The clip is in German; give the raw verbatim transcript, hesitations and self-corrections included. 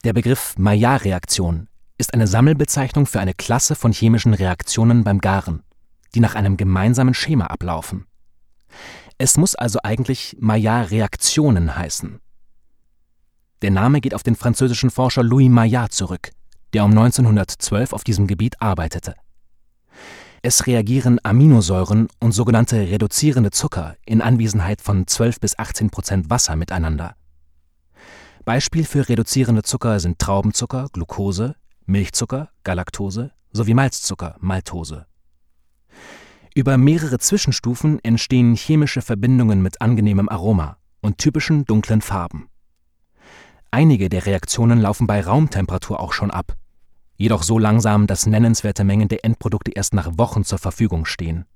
Der Begriff Maillard-Reaktion ist eine Sammelbezeichnung für eine Klasse von chemischen Reaktionen beim Garen, die nach einem gemeinsamen Schema ablaufen. Es muss also eigentlich Maillard-Reaktionen heißen. Der Name geht auf den französischen Forscher Louis Maillard zurück, der um neunzehnhundertzwölf auf diesem Gebiet arbeitete. Es reagieren Aminosäuren und sogenannte reduzierende Zucker in Anwesenheit von zwölf bis achtzehn Prozent Wasser miteinander. Beispiel für reduzierende Zucker sind Traubenzucker, Glucose, Milchzucker, Galaktose sowie Malzzucker, Maltose. Über mehrere Zwischenstufen entstehen chemische Verbindungen mit angenehmem Aroma und typischen dunklen Farben. Einige der Reaktionen laufen bei Raumtemperatur auch schon ab, jedoch so langsam, dass nennenswerte Mengen der Endprodukte erst nach Wochen zur Verfügung stehen.